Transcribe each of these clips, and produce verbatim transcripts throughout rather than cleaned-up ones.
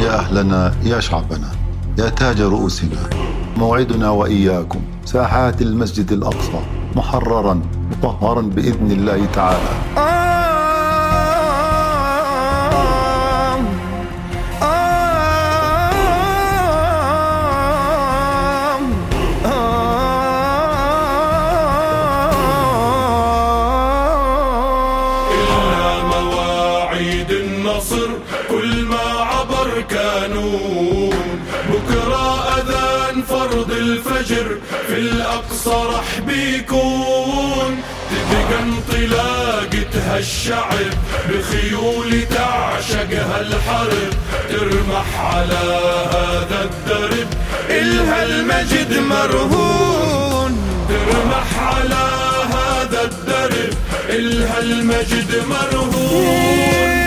يا أهلنا يا شعبنا يا تاج رؤوسنا، موعدنا وإياكم ساحات المسجد الأقصى محررا مطهرا بإذن الله تعالى. كل ما عبر كانون بكرة أذان فرض الفجر في الأقصى رح بيكون، تبقى انطلاقة هالشعب بخيول تعشق هالحرب، ترمح على هذا الدرب إلها المجد مرهون، ترمح على هذا الدرب إلها المجد مرهون.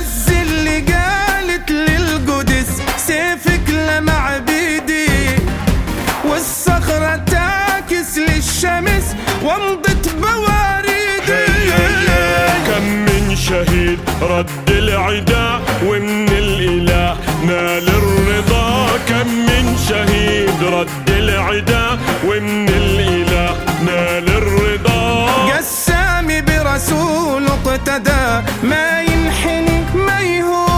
سيفك لمع بيدي والصخرة تعكس للشمس وامضت بواريدي. كم من شهيد رد العداء ومن الإله نال الرضا، كم من شهيد رد العداء ومن الإله نال الرضا. قسامي برسول اقتدى ما ينحني ما يهون،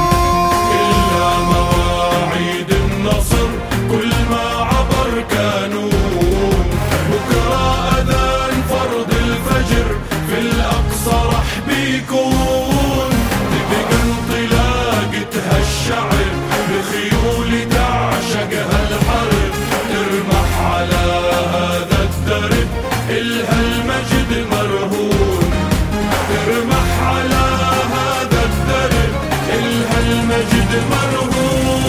كل ما عبر كانون بكرة أذان فرض الفجر في الأقصى رح بيكون، تبقى انطلاقة هالشعب بخيول تعشق هالحرب، ترمح على هذا الدرب إلها المجد مرهون، ترمح على هذا الدرب إلها المجد مرهون.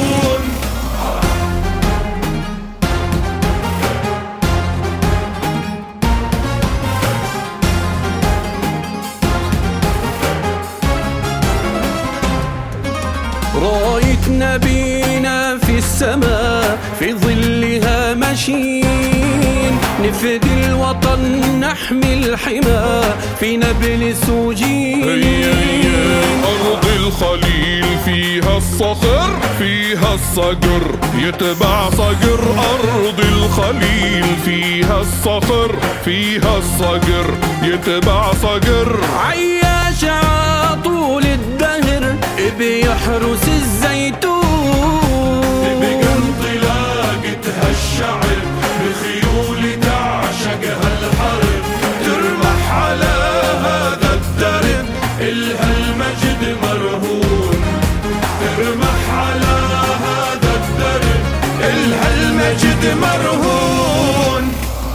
راية نبينا في السماء في ظلها ماشيين، نفدي الوطن نحمي الحمى في نبل سوجين. أرض الخليل فيها الصخر فيها الصقر يتبع صقر، أرض الخليل فيها الصخر فيها الصقر يتبع صقر. عياش عطول الدهر بيحرس الزيتون، تبقى انطلاقة هالشعب بخيول تعشق هالحرب، ترمح على هذا الدرب إلها المجد مرهون، ترمح على هذا الدرب إلها المجد مرهون.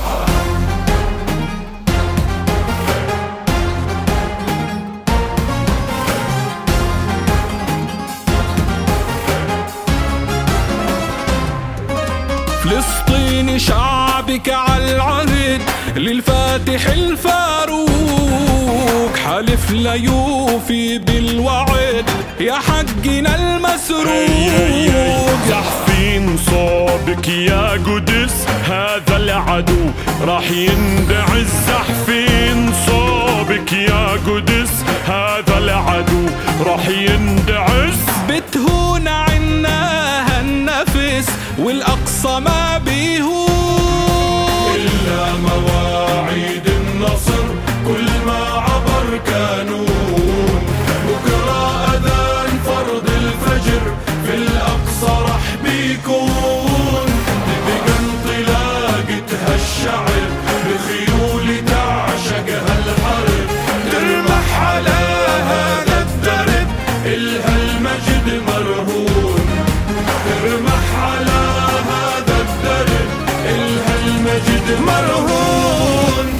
فلسطين شعبك على العهد للفاتح الفاروق، حلف لا يوفي بالوعد يا حقنا المسروق. زحفين صوبك يا قدس هذا العدو راح يندعس، زحفين صوبك يا قدس هذا العدو راح يندعس. بتهون عنا هالنفس والأقصى ما بيهون، إلا مواعيد النصر كل ما عبر كانون بكرة أذان فرض الفجر في الأقصى رح بيكون، تبقى انطلاقة هالشعب بخيول تعشق هالحرب، ترمح على هذا الدرب إلها المجد مرهون، ترمح على هذا الدرب إلها المجد مرهون.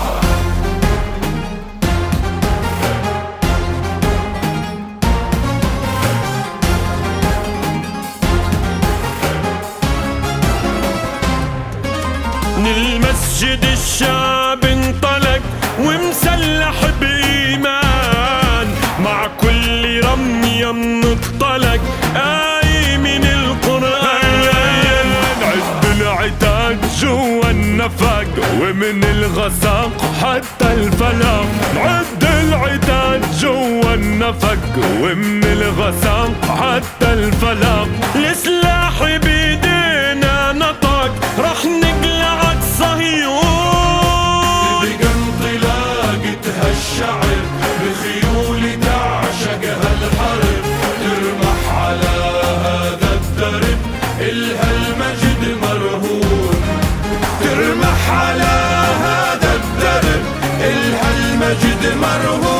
من المسجد الشعب انطلق ومسلح بإيمان، مع كل رمية من الطلق آي من القرآن. عد العتاد جوا النفق ومن الغساق حتى الفلق، عد العتاد جوا النفق الشفق ومن الغساق حتى الفلق. السلاح بيدينا نطق رح نقلع الصهيون. بقى انطلاقة هالشعر بخيول تعشقها الحرب، ترمح على هذا الدرب إلها المجد مرهون. ترمح على هذا الدرب إلها المجد مرهون.